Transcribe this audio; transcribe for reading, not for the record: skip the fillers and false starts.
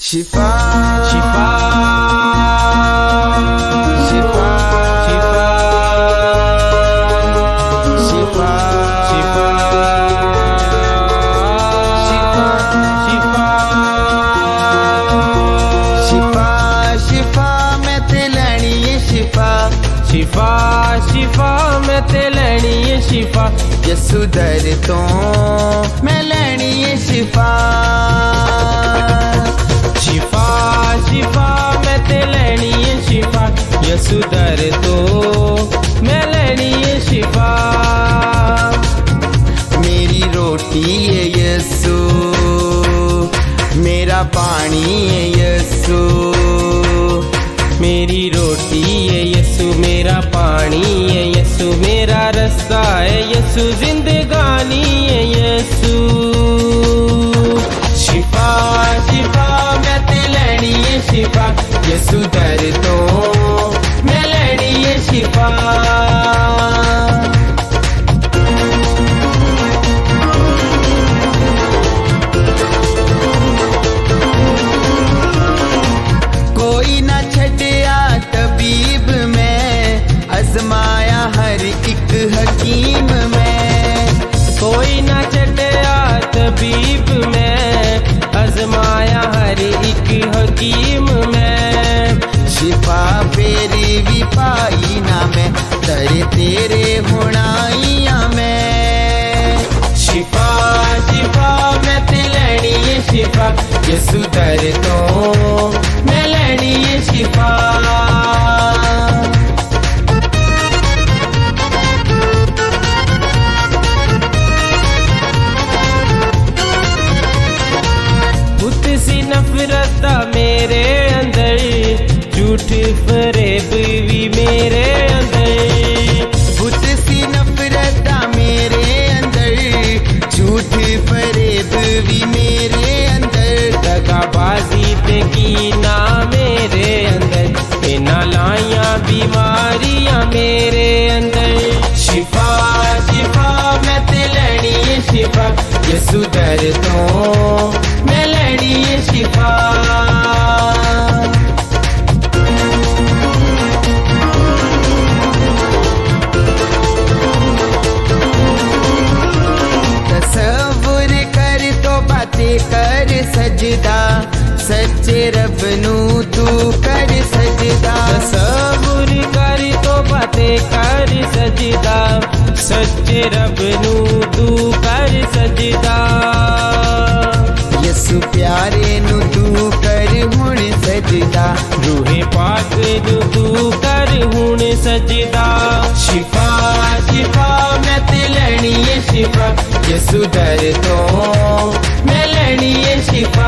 शिफा शिफा शिफा शिफा शिफा शिफा शिफा शिफा मैं ते लैनी है शिफा शिफा शिफा मैं ते लैनी है शिफा यसु दर तो मैं लैनी है शिफा शिफा शिफा मैं ते लैनी है शिफा यसु दर तो मैं लैनी है शिफा मेरी रोटी है यसु मेरा पानी है यसु मेरी रोटी है यसु मेरा पानी है यसु मेरा रास्ता है यसु जिंदगानी है यसु शिफा शिफा मैं ते लैनी है शिफा यसु दर तो मैं लैनी है शिफा कोई ना छड़िया तबीब में आजमाया हर एक हकीम में कोई ना छड़िया तबीब में आजमाया हर एक हकीम में शिफा फेरी भी पाई ना मैं दर तेरे हुणाइया में शिफा शिफा मैं ते लैनी है शिफा यसु दर तो मैं लैनी है शिफा बुत सी नफरत मेरे अंदर झूठ फरेब भी मेरे अंदर बुत सी नफरत मेरे अंदर झूठ फरेब भी मेरे अंदर दगाबाजी ते की ना मेरे अंदर इना लाइया बीमारियां मेरे अंदर शिफा शिफा मैं ते लैनी है शिफा यसु दर तो मैं लैनी है शिफा तसव्वुर कर तो बातें कर सजदा सच्चे रब नू तू कर सजदा तसव्वुर कर तो बातें कर सजदा सच्चे रब नू तू कर सजदा यसु प्यारे नू तू कर हुण सजदा रूहे पाक नू तू कर हुण सजदा शिफा शिफा मैं ते लैनी है शिफा यसु दर तो मैं लैनी है शिफा